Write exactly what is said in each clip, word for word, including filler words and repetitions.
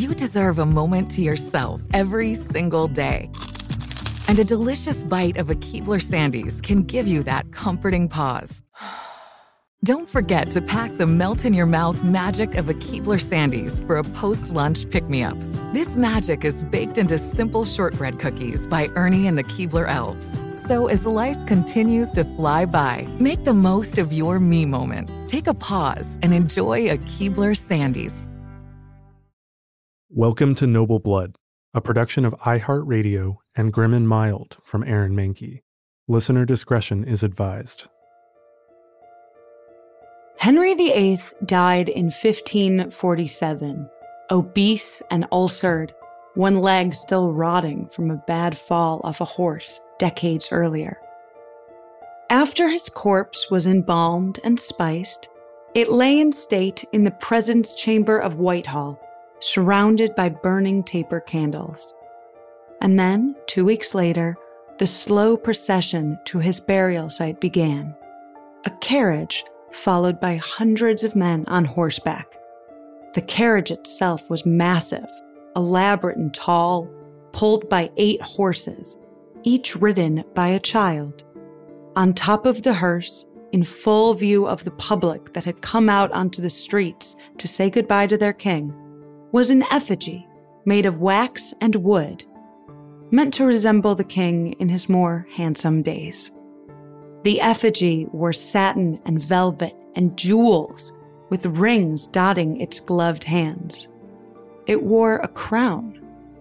You deserve a moment to yourself every single day. And a delicious bite of a Keebler Sandies can give you that comforting pause. Don't forget to pack the melt-in-your-mouth magic of a Keebler Sandies for a post-lunch pick-me-up. This magic is baked into simple shortbread cookies by Ernie and the Keebler Elves. So as life continues to fly by, make the most of your me moment. Take a pause and enjoy a Keebler Sandies. Welcome to Noble Blood, a production of iHeartRadio and Grim and Mild from Aaron Mahnke. Listener discretion is advised. Henry the Eighth died in fifteen forty-seven, obese and ulcered, one leg still rotting from a bad fall off a horse decades earlier. After his corpse was embalmed and spiced, it lay in state in the presence chamber of Whitehall, surrounded by burning taper candles. And then, two weeks later, the slow procession to his burial site began. A carriage followed by hundreds of men on horseback. The carriage itself was massive, elaborate and tall, pulled by eight horses, each ridden by a child. On top of the hearse, in full view of the public that had come out onto the streets to say goodbye to their king, was an effigy made of wax and wood, meant to resemble the king in his more handsome days. The effigy wore satin and velvet and jewels, with rings dotting its gloved hands. It wore a crown.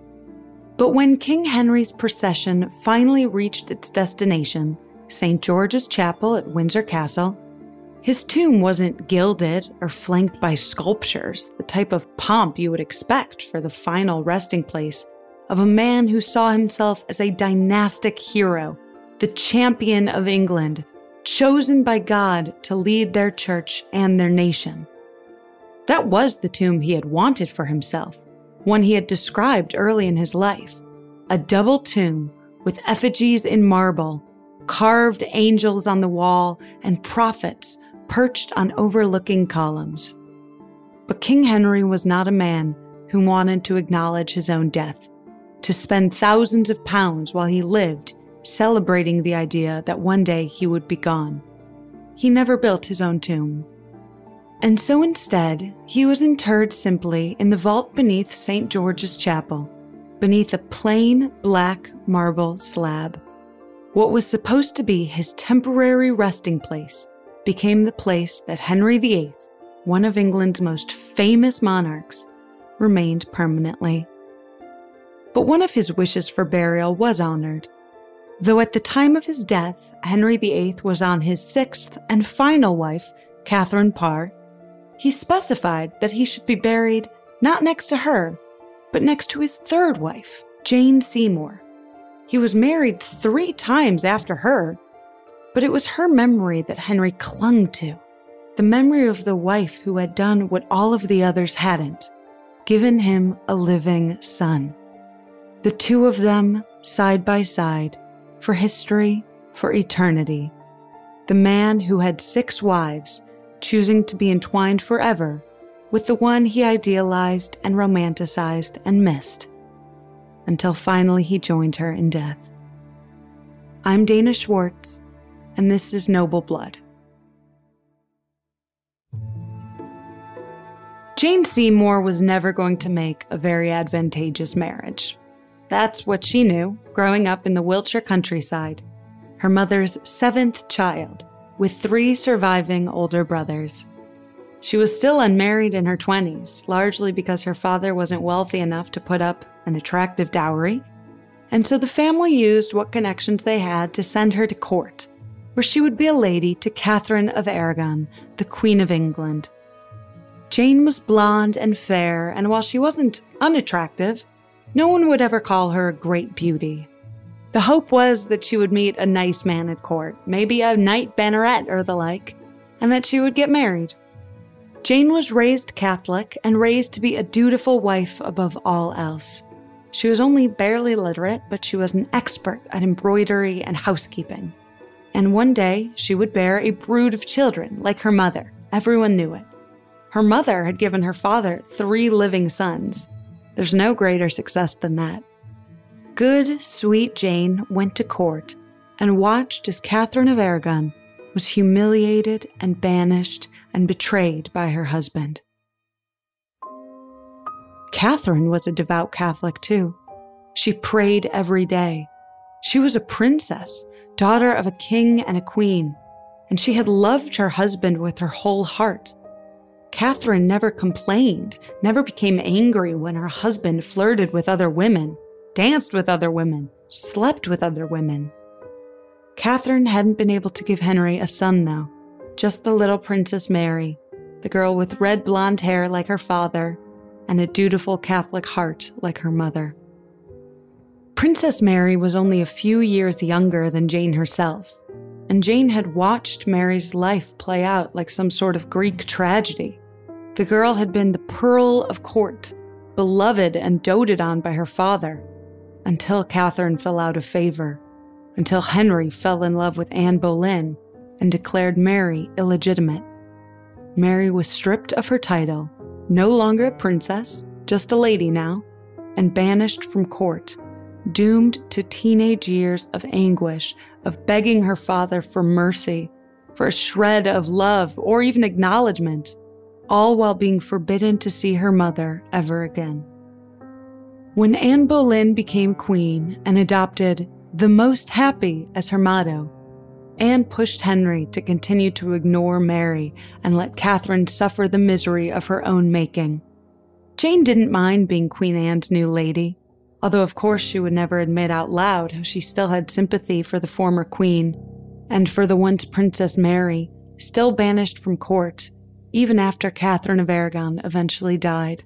But when King Henry's procession finally reached its destination, Saint George's Chapel at Windsor Castle, his tomb wasn't gilded or flanked by sculptures, the type of pomp you would expect for the final resting place of a man who saw himself as a dynastic hero, the champion of England, chosen by God to lead their church and their nation. That was the tomb he had wanted for himself, one he had described early in his life, a double tomb with effigies in marble, carved angels on the wall, and prophets perched on overlooking columns. But King Henry was not a man who wanted to acknowledge his own death, to spend thousands of pounds while he lived celebrating the idea that one day he would be gone. He never built his own tomb. And so instead, he was interred simply in the vault beneath Saint George's Chapel, beneath a plain black marble slab. What was supposed to be his temporary resting place became the place that Henry the Eighth, one of England's most famous monarchs, remained permanently. But one of his wishes for burial was honored. Though at the time of his death, Henry the Eighth was on his sixth and final wife, Catherine Parr, he specified that he should be buried not next to her, but next to his third wife, Jane Seymour. He was married three times after her, but it was her memory that Henry clung to, the memory of the wife who had done what all of the others hadn't, given him a living son. The two of them, side by side, for history, for eternity. The man who had six wives, choosing to be entwined forever with the one he idealized and romanticized and missed, until finally he joined her in death. I'm Dana Schwartz, and this is Noble Blood. Jane Seymour was never going to make a very advantageous marriage. That's what she knew, growing up in the Wiltshire countryside, her mother's seventh child, with three surviving older brothers. She was still unmarried in her twenties, largely because her father wasn't wealthy enough to put up an attractive dowry, and so the family used what connections they had to send her to court, where she would be a lady to Catherine of Aragon, the Queen of England. Jane was blonde and fair, and while she wasn't unattractive, no one would ever call her a great beauty. The hope was that she would meet a nice man at court, maybe a knight banneret or the like, and that she would get married. Jane was raised Catholic and raised to be a dutiful wife above all else. She was only barely literate, but she was an expert at embroidery and housekeeping. And one day, she would bear a brood of children, like her mother. Everyone knew it. Her mother had given her father three living sons. There's no greater success than that. Good, sweet Jane went to court and watched as Catherine of Aragon was humiliated and banished and betrayed by her husband. Catherine was a devout Catholic too. She prayed every day. She was a princess, daughter of a king and a queen, and she had loved her husband with her whole heart. Catherine never complained, never became angry when her husband flirted with other women, danced with other women, slept with other women. Catherine hadn't been able to give Henry a son, though, just the little Princess Mary, the girl with red blonde hair like her father, and a dutiful Catholic heart like her mother. Princess Mary was only a few years younger than Jane herself, and Jane had watched Mary's life play out like some sort of Greek tragedy. The girl had been the pearl of court, beloved and doted on by her father, until Catherine fell out of favor, until Henry fell in love with Anne Boleyn and declared Mary illegitimate. Mary was stripped of her title, no longer a princess, just a lady now, and banished from court, doomed to teenage years of anguish, of begging her father for mercy, for a shred of love or even acknowledgement, all while being forbidden to see her mother ever again. When Anne Boleyn became queen and adopted "the most happy" as her motto, Anne pushed Henry to continue to ignore Mary and let Catherine suffer the misery of her own making. Jane didn't mind being Queen Anne's new lady, although of course she would never admit out loud how she still had sympathy for the former queen and for the once Princess Mary, still banished from court, even after Catherine of Aragon eventually died.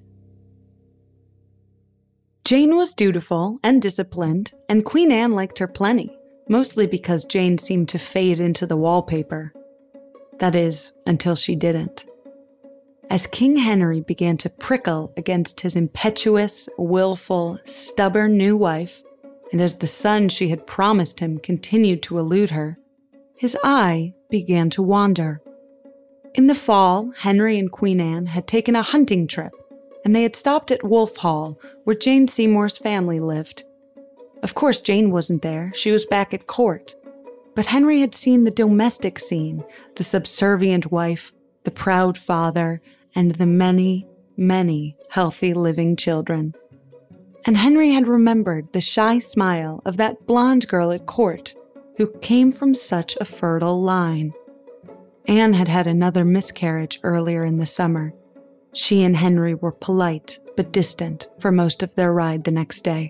Jane was dutiful and disciplined, and Queen Anne liked her plenty, mostly because Jane seemed to fade into the wallpaper. That is, until she didn't. As King Henry began to prickle against his impetuous, willful, stubborn new wife, and as the son she had promised him continued to elude her, his eye began to wander. In the fall, Henry and Queen Anne had taken a hunting trip, and they had stopped at Wolf Hall, where Jane Seymour's family lived. Of course, Jane wasn't there. She was back at court. But Henry had seen the domestic scene, the subservient wife, the proud father, and the many, many healthy living children. And Henry had remembered the shy smile of that blonde girl at court who came from such a fertile line. Anne had had another miscarriage earlier in the summer. She and Henry were polite but distant for most of their ride the next day.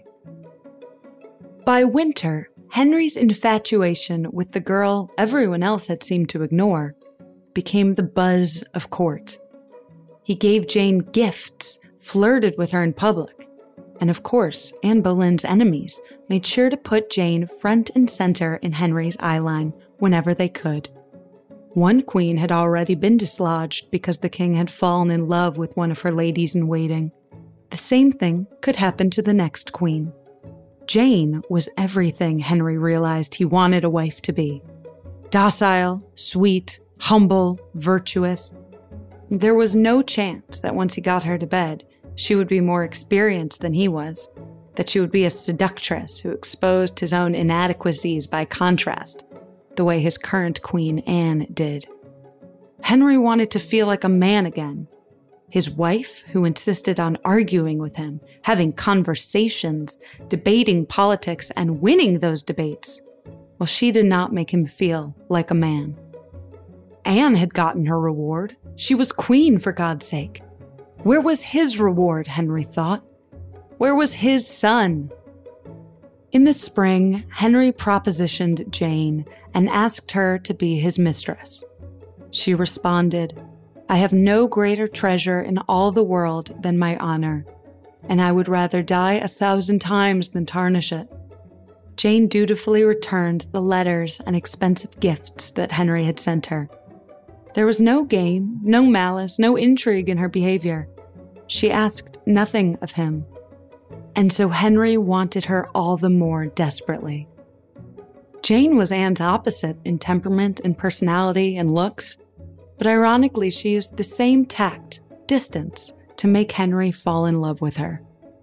By winter, Henry's infatuation with the girl everyone else had seemed to ignore became the buzz of court. He gave Jane gifts, flirted with her in public, and of course, Anne Boleyn's enemies made sure to put Jane front and center in Henry's eyeline whenever they could. One queen had already been dislodged because the king had fallen in love with one of her ladies-in-waiting. The same thing could happen to the next queen. Jane was everything Henry realized he wanted a wife to be. Docile, sweet, humble, virtuous. There was no chance that once he got her to bed, she would be more experienced than he was, that she would be a seductress who exposed his own inadequacies by contrast, the way his current queen, Anne, did. Henry wanted to feel like a man again. His wife, who insisted on arguing with him, having conversations, debating politics, and winning those debates, well, she did not make him feel like a man. Anne had gotten her reward. She was queen, for God's sake. Where was his reward, Henry thought? Where was his son? In the spring, Henry propositioned Jane and asked her to be his mistress. She responded, "I have no greater treasure in all the world than my honor, and I would rather die a thousand times than tarnish it." Jane dutifully returned the letters and expensive gifts that Henry had sent her. There was no game, no malice, no intrigue in her behavior. She asked nothing of him. And so Henry wanted her all the more desperately. Jane was Anne's opposite in temperament and personality and looks, but ironically she used the same tact, distance, to make Henry fall in love with her.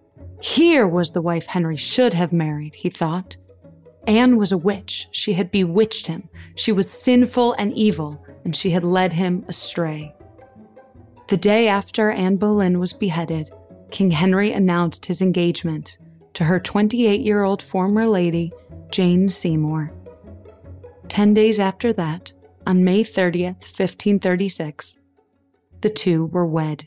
Here was the wife Henry should have married, he thought. Anne was a witch. She had bewitched him. She was sinful and evil, and she had led him astray. The day after Anne Boleyn was beheaded, King Henry announced his engagement to her twenty-eight-year-old former lady, Jane Seymour. Ten days after that, on May thirtieth, fifteen thirty-six, the two were wed.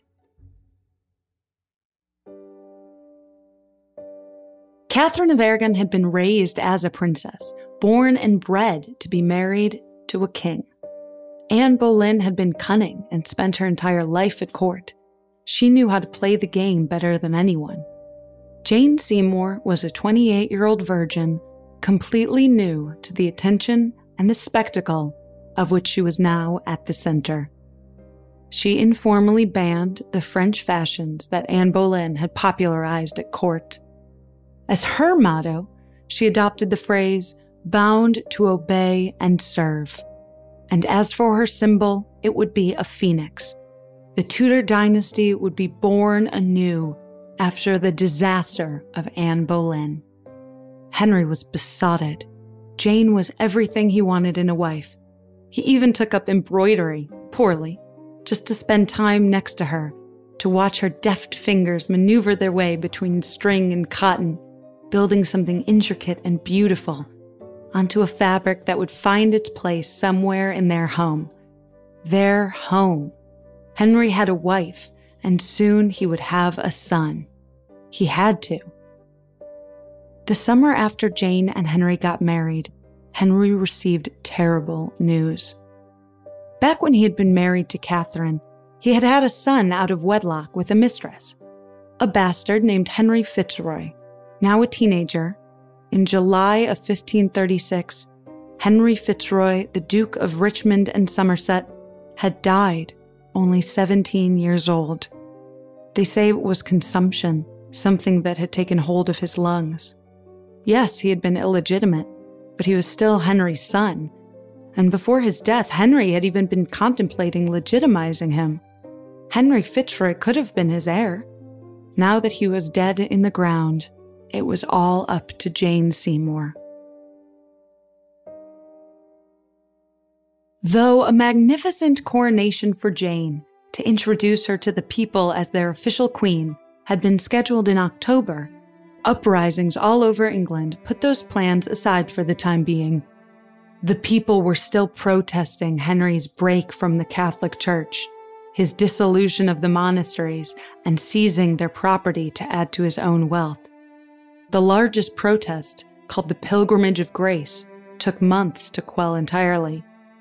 Catherine of Aragon had been raised as a princess, born and bred to be married to a king. Anne Boleyn had been cunning and spent her entire life at court. She knew how to play the game better than anyone. Jane Seymour was a twenty-eight-year-old virgin, completely new to the attention and the spectacle of which she was now at the center. She informally banned the French fashions that Anne Boleyn had popularized at court. As her motto, she adopted the phrase, bound to obey and serve. And as for her symbol, it would be a phoenix. The Tudor dynasty would be born anew after the disaster of Anne Boleyn. Henry was besotted. Jane was everything he wanted in a wife. He even took up embroidery, poorly, just to spend time next to her, to watch her deft fingers maneuver their way between string and cotton, building something intricate and beautiful onto a fabric that would find its place somewhere in their home. Their home. Henry had a wife, and soon he would have a son. He had to. The summer after Jane and Henry got married, Henry received terrible news. Back when he had been married to Catherine, he had had a son out of wedlock with a mistress, a bastard named Henry Fitzroy. Now a teenager, in July of fifteen thirty-six, Henry Fitzroy, the Duke of Richmond and Somerset, had died, only seventeen years old. They say it was consumption, something that had taken hold of his lungs. Yes, he had been illegitimate, but he was still Henry's son, and before his death, Henry had even been contemplating legitimizing him. Henry Fitzroy could have been his heir. Now that he was dead in the ground, it was all up to Jane Seymour. Though a magnificent coronation for Jane, to introduce her to the people as their official queen, had been scheduled in October, uprisings all over England put those plans aside for the time being. The people were still protesting Henry's break from the Catholic Church, his dissolution of the monasteries, and seizing their property to add to his own wealth. The largest protest, called the Pilgrimage of Grace, took months to quell entirely.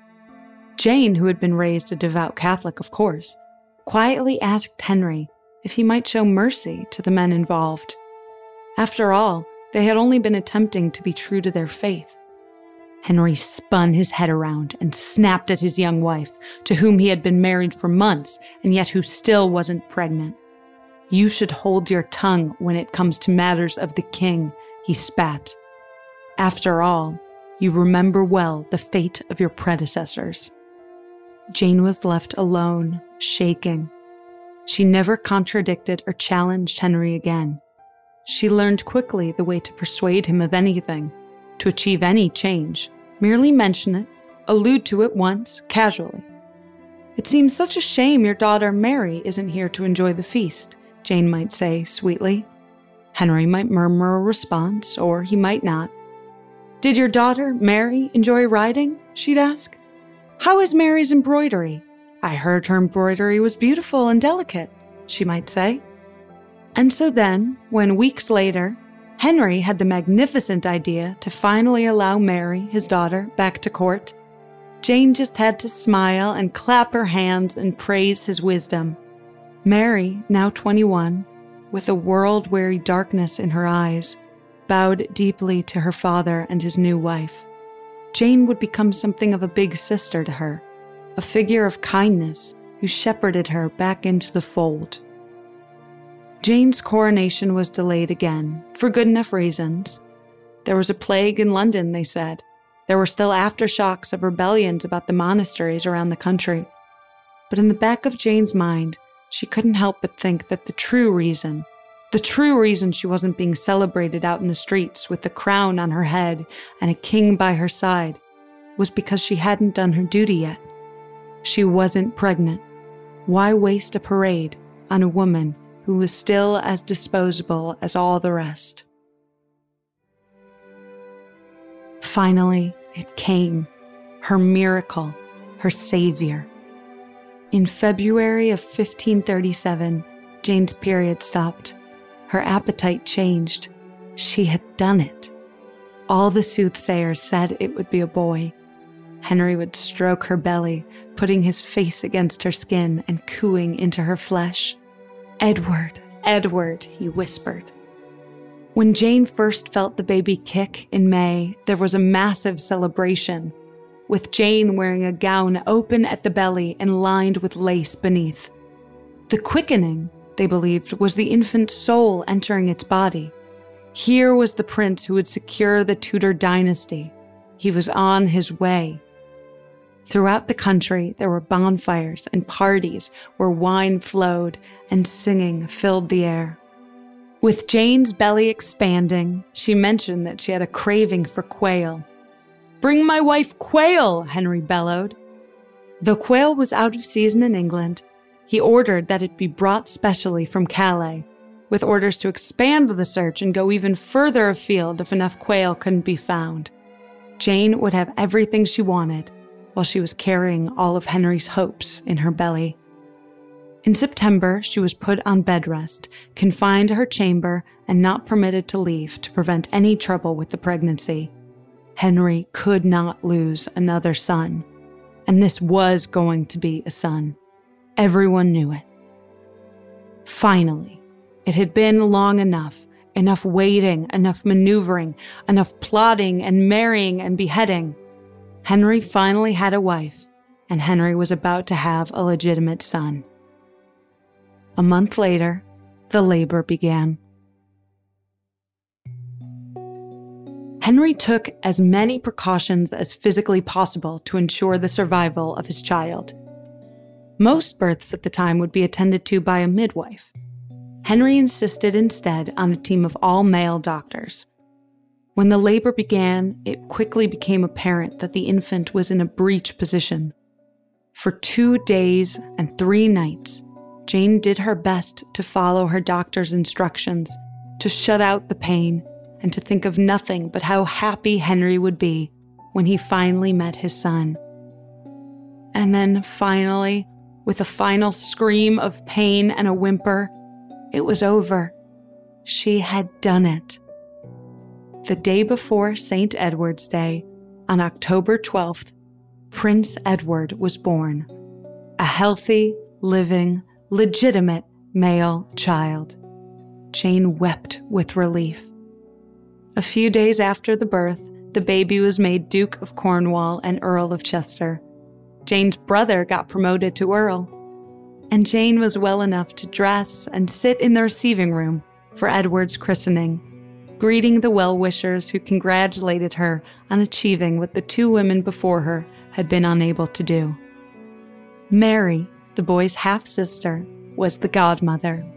Jane, who had been raised a devout Catholic, of course, quietly asked Henry if he might show mercy to the men involved. After all, they had only been attempting to be true to their faith. Henry spun his head around and snapped at his young wife, to whom he had been married for months and yet who still wasn't pregnant. "You should hold your tongue when it comes to matters of the king," he spat. "After all, you remember well the fate of your predecessors." Jane was left alone, shaking. She never contradicted or challenged Henry again. She learned quickly the way to persuade him of anything, to achieve any change. Merely mention it, allude to it once, casually. "It seems such a shame your daughter Mary isn't here to enjoy the feast," Jane might say sweetly. Henry might murmur a response, or he might not. "Did your daughter Mary enjoy riding?" she'd ask. "How is Mary's embroidery? I heard her embroidery was beautiful and delicate," she might say. And so then, when weeks later, Henry had the magnificent idea to finally allow Mary, his daughter, back to court, Jane just had to smile and clap her hands and praise his wisdom. Mary, now twenty-one, with a world-weary darkness in her eyes, bowed deeply to her father and his new wife. Jane would become something of a big sister to her, a figure of kindness who shepherded her back into the fold. Jane's coronation was delayed again, for good enough reasons. There was a plague in London, they said. There were still aftershocks of rebellions about the monasteries around the country. But in the back of Jane's mind, she couldn't help but think that the true reason, The true reason she wasn't being celebrated out in the streets with the crown on her head and a king by her side was because she hadn't done her duty yet. She wasn't pregnant. Why waste a parade on a woman who was still as disposable as all the rest? Finally, it came. Her miracle, her savior. In February of fifteen thirty-seven, Jane's period stopped. Her appetite changed. She had done it. All the soothsayers said it would be a boy. Henry would stroke her belly, putting his face against her skin and cooing into her flesh. "Edward, Edward," he whispered. When Jane first felt the baby kick in May, there was a massive celebration, with Jane wearing a gown open at the belly and lined with lace beneath. The quickening, they believed, was the infant's soul entering its body. Here was the prince who would secure the Tudor dynasty. He was on his way. Throughout the country, there were bonfires and parties where wine flowed and singing filled the air. With Jane's belly expanding, she mentioned that she had a craving for quail. "Bring my wife quail," Henry bellowed. Though quail was out of season in England, he ordered that it be brought specially from Calais, with orders to expand the search and go even further afield if enough quail couldn't be found. Jane would have everything she wanted, while she was carrying all of Henry's hopes in her belly. In September, she was put on bed rest, confined to her chamber, and not permitted to leave to prevent any trouble with the pregnancy. Henry could not lose another son, and this was going to be a son. Everyone knew it. Finally, it had been long enough, enough waiting, enough maneuvering, enough plotting and marrying and beheading. Henry finally had a wife, and Henry was about to have a legitimate son. A month later, the labor began. Henry took as many precautions as physically possible to ensure the survival of his child. Most births at the time would be attended to by a midwife. Henry insisted instead on a team of all-male doctors. When the labor began, it quickly became apparent that the infant was in a breech position. For two days and three nights, Jane did her best to follow her doctor's instructions, to shut out the pain, and to think of nothing but how happy Henry would be when he finally met his son. And then finally, with a final scream of pain and a whimper, it was over. She had done it. The day before Saint Edward's Day, on October twelfth, Prince Edward was born. A healthy, living, legitimate male child. Jane wept with relief. A few days after the birth, the baby was made Duke of Cornwall and Earl of Chester. Jane's brother got promoted to Earl. And Jane was well enough to dress and sit in the receiving room for Edward's christening, greeting the well-wishers who congratulated her on achieving what the two women before her had been unable to do. Mary, the boy's half-sister, was the godmother.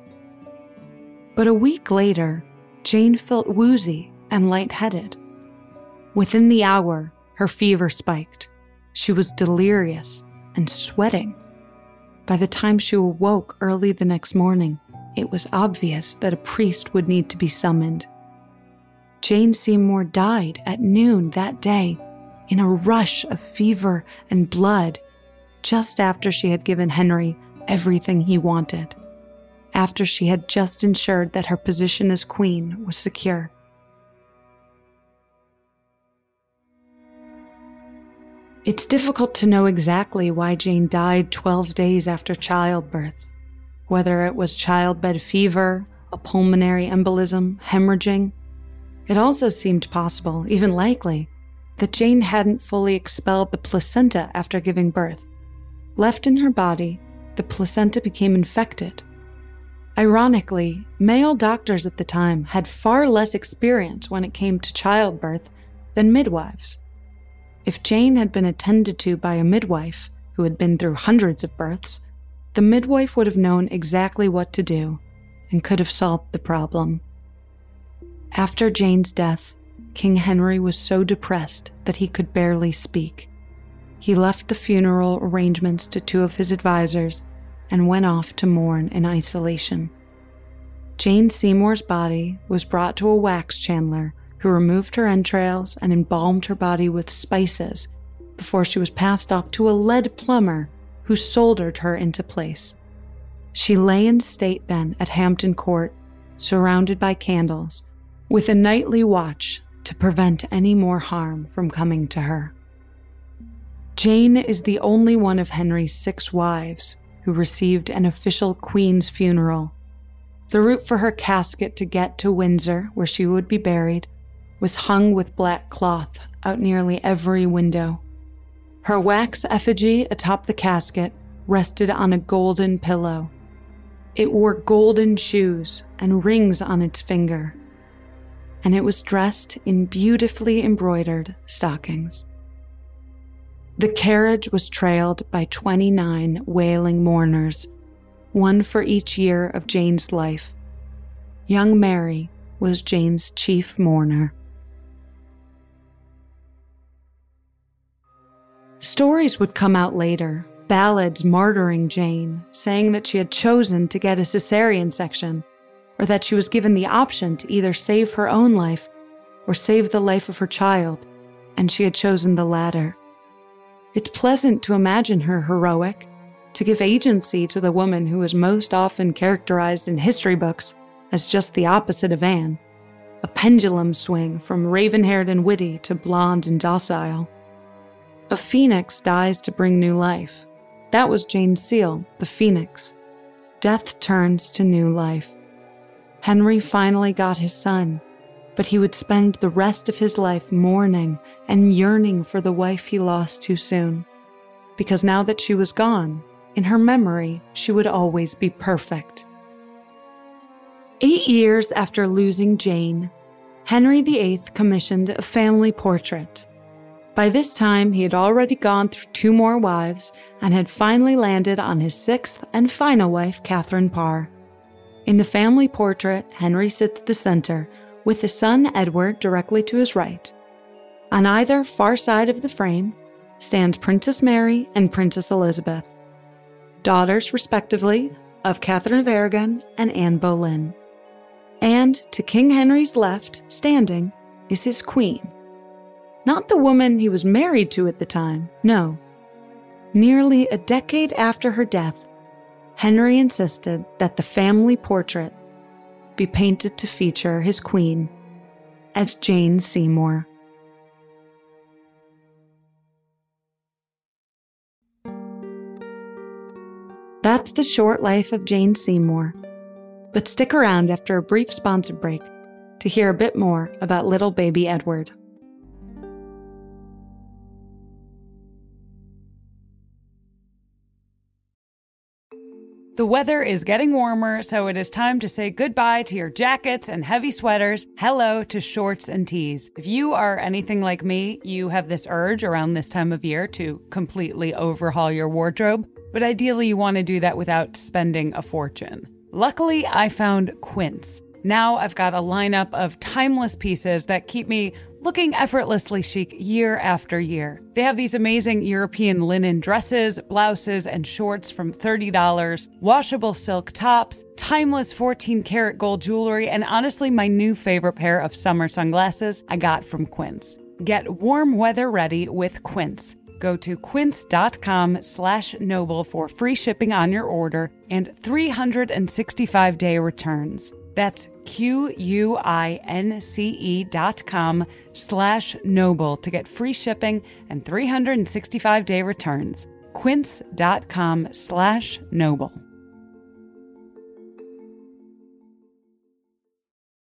But a week later, Jane felt woozy and lightheaded. Within the hour, her fever spiked. She was delirious and sweating. By the time she awoke early the next morning, it was obvious that a priest would need to be summoned. Jane Seymour died at noon that day in a rush of fever and blood, just after she had given Henry everything he wanted, after she had just ensured that her position as queen was secure. It's difficult to know exactly why Jane died twelve days after childbirth, whether it was childbed fever, a pulmonary embolism, hemorrhaging. It also seemed possible, even likely, that Jane hadn't fully expelled the placenta after giving birth. Left in her body, the placenta became infected. Ironically, male doctors at the time had far less experience when it came to childbirth than midwives. If Jane had been attended to by a midwife who had been through hundreds of births, the midwife would have known exactly what to do, and could have solved the problem. After Jane's death, King Henry was so depressed that he could barely speak. He left the funeral arrangements to two of his advisors and went off to mourn in isolation. Jane Seymour's body was brought to a wax chandler who removed her entrails and embalmed her body with spices before she was passed off to a lead plumber who soldered her into place. She lay in state then at Hampton Court, surrounded by candles, with a nightly watch to prevent any more harm from coming to her. Jane is the only one of Henry's six wives who received an official Queen's funeral. The route for her casket to get to Windsor, where she would be buried, was hung with black cloth out nearly every window. Her wax effigy atop the casket rested on a golden pillow. It wore golden shoes and rings on its finger, and it was dressed in beautifully embroidered stockings. The carriage was trailed by twenty-nine wailing mourners, one for each year of Jane's life. Young Mary was Jane's chief mourner. Stories would come out later, ballads martyring Jane, saying that she had chosen to get a cesarean section, or that she was given the option to either save her own life or save the life of her child, and she had chosen the latter. It's pleasant to imagine her heroic, to give agency to the woman who is most often characterized in history books as just the opposite of Anne, a pendulum swing from raven-haired and witty to blonde and docile. A phoenix dies to bring new life. That was Jane's seal, the phoenix. Death turns to new life. Henry finally got his son, but he would spend the rest of his life mourning and yearning for the wife he lost too soon. Because now that she was gone, in her memory, she would always be perfect. Eight years after losing Jane, Henry the Eighth commissioned a family portrait. By this time, he had already gone through two more wives and had finally landed on his sixth and final wife, Catherine Parr. In the family portrait, Henry sits at the center, with his son Edward directly to his right. On either far side of the frame stand Princess Mary and Princess Elizabeth, daughters, respectively, of Catherine of Aragon and Anne Boleyn. And to King Henry's left, standing, is his queen. Not the woman he was married to at the time, no. Nearly a decade after her death, Henry insisted that the family portrait be painted to feature his queen as Jane Seymour. That's the short life of Jane Seymour. But stick around after a brief sponsor break to hear a bit more about little baby Edward. The weather is getting warmer, so it is time to say goodbye to your jackets and heavy sweaters. Hello to shorts and tees. If you are anything like me, you have this urge around this time of year to completely overhaul your wardrobe, but ideally you want to do that without spending a fortune. Luckily, I found Quince. Now I've got a lineup of timeless pieces that keep me looking effortlessly chic year after year. They have these amazing European linen dresses, blouses, and shorts from thirty dollars, washable silk tops, timeless fourteen karat gold jewelry, and honestly, my new favorite pair of summer sunglasses I got from Quince. Get warm weather ready with Quince. Go to quince.com slash noble for free shipping on your order and three hundred sixty-five day returns. That's Q-U-I-N-C-E dot com slash noble to get free shipping and three hundred sixty-five day returns. Quince.com slash noble.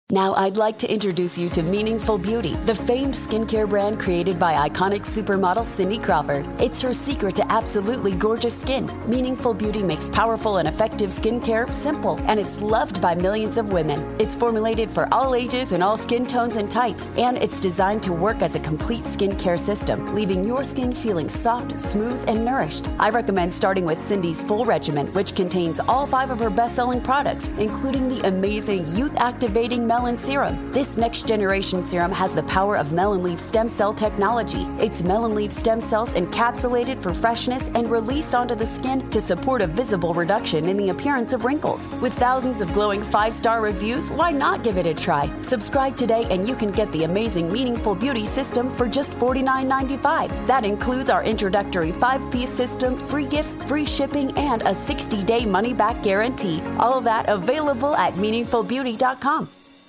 Now I'd like to introduce you to Meaningful Beauty, the famed skincare brand created by iconic supermodel Cindy Crawford. It's her secret to absolutely gorgeous skin. Meaningful Beauty makes powerful and effective skincare simple, and it's loved by millions of women. It's formulated for all ages and all skin tones and types, and it's designed to work as a complete skincare system, leaving your skin feeling soft, smooth, and nourished. I recommend starting with Cindy's full regimen, which contains all five of her best-selling products, including the amazing youth-activating Melon Serum. This next-generation serum has the power of melon leaf stem cell technology. It's melon leaf stem cells encapsulated for freshness and released onto the skin to support a visible reduction in the appearance of wrinkles. With thousands of glowing five-star reviews, why not give it a try? Subscribe today and you can get the amazing Meaningful Beauty system for just forty-nine ninety-five. That includes our introductory five-piece system, free gifts, free shipping, and a sixty-day money-back guarantee. All of that available at meaningful beauty dot com.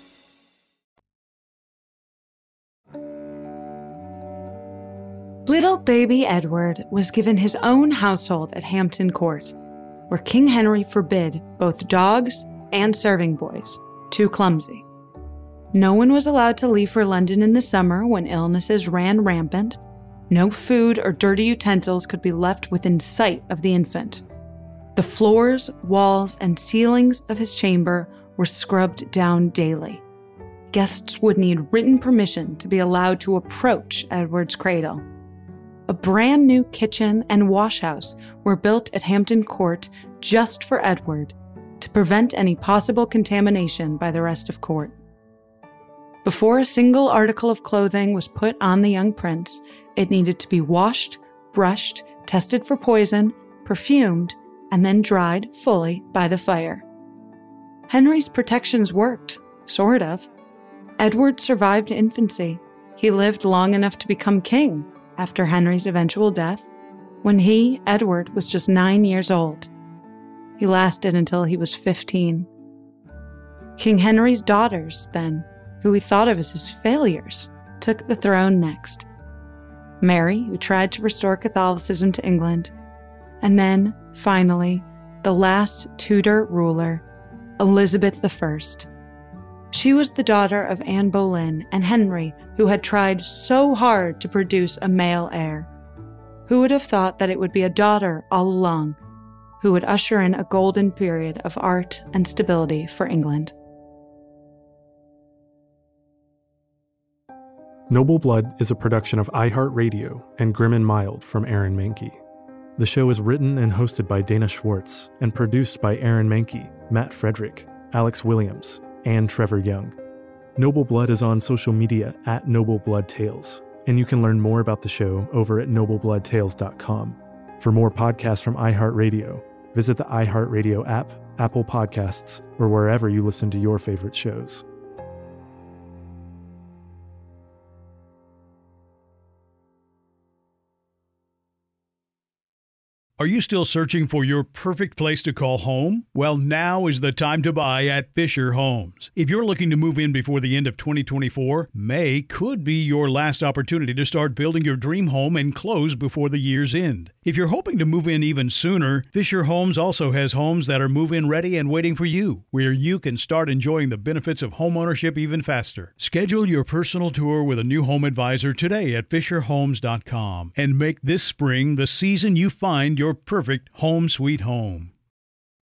Little baby Edward was given his own household at Hampton Court, where King Henry forbid both dogs and serving boys, too clumsy. No one was allowed to leave for London in the summer when illnesses ran rampant. No food or dirty utensils could be left within sight of the infant. The floors, walls, and ceilings of his chamber were scrubbed down daily. Guests would need written permission to be allowed to approach Edward's cradle. A brand new kitchen and washhouse were built at Hampton Court just for Edward to prevent any possible contamination by the rest of court. Before a single article of clothing was put on the young prince, it needed to be washed, brushed, tested for poison, perfumed, and then dried fully by the fire. Henry's protections worked, sort of. Edward survived infancy. He lived long enough to become king after Henry's eventual death, when he, Edward, was just nine years old. He lasted until he was fifteen. King Henry's daughters, then, who he thought of as his failures, took the throne next. Mary, who tried to restore Catholicism to England, and then, finally, the last Tudor ruler, Elizabeth the First. She was the daughter of Anne Boleyn and Henry, who had tried so hard to produce a male heir. Who would have thought that it would be a daughter all along, who would usher in a golden period of art and stability for England? Noble Blood is a production of iHeartRadio and Grim and Mild from Aaron Mahnke. The show is written and hosted by Dana Schwartz and produced by Aaron Mahnke, Matt Frederick, Alex Williams, and Trevor Young. Noble Blood is on social media at Noble Blood Tales, and you can learn more about the show over at noble blood tales dot com. For more podcasts from iHeartRadio, visit the iHeartRadio app, Apple Podcasts, or wherever you listen to your favorite shows. Are you still searching for your perfect place to call home? Well, now is the time to buy at Fisher Homes. If you're looking to move in before the end of twenty twenty-four, May could be your last opportunity to start building your dream home and close before the year's end. If you're hoping to move in even sooner, Fisher Homes also has homes that are move-in ready and waiting for you, where you can start enjoying the benefits of homeownership even faster. Schedule your personal tour with a new home advisor today at fisher homes dot com and make this spring the season you find your perfect home sweet home.